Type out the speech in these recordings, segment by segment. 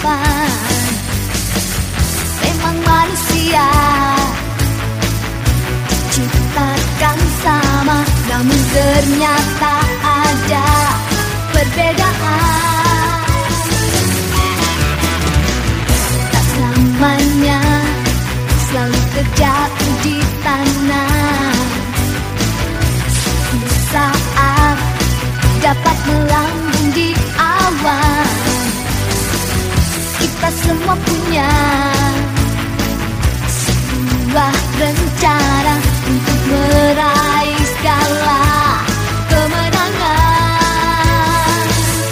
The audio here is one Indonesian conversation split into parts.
depan. Memang manusia diciptakan sama, namun ternyata ada perbedaan. Tak selamanya selalu terjatuh di tanah. Suatu saat dapat melambung di awan. Kita semua punya sebuah rencana untuk meraih segala kemenangan.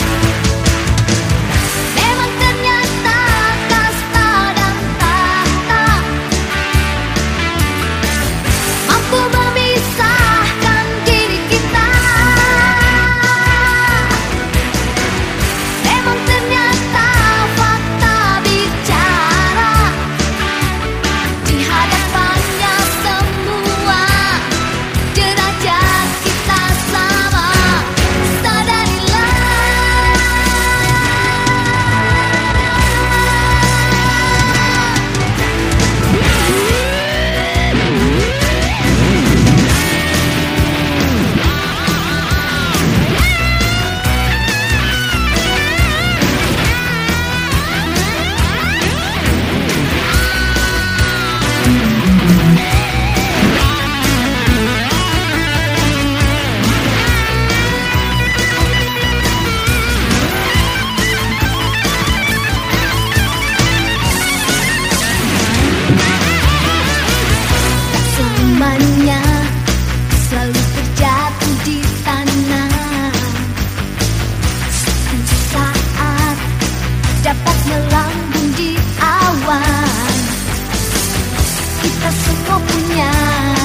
Memang ternyata kasta dan tahta mampu memisahkan diri kita. Memang ternyata fakta bicara, di hadapannya semua derajat kita sama. Sadarilah. Semuanya selalu terjatuh di tanah. Suatu saat dapat melambung di awan. Kita semua punya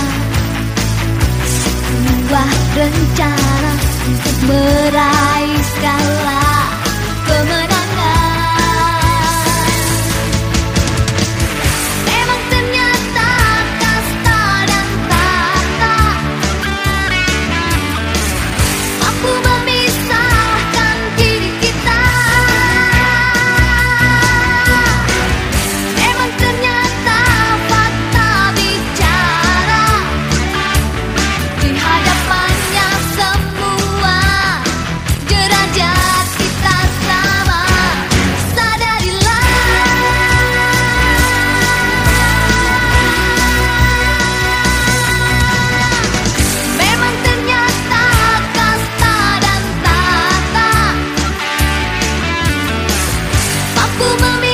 sebuah rencana untuk meraih segala kemenangan. Memang ternyata kasta dan tahta mampu memisahkan diri kita. Memang ternyata fakta bicara, di hadapannya semua derajat kita sama. Sadarilah. Memang ternyata kasta dan tahta mampu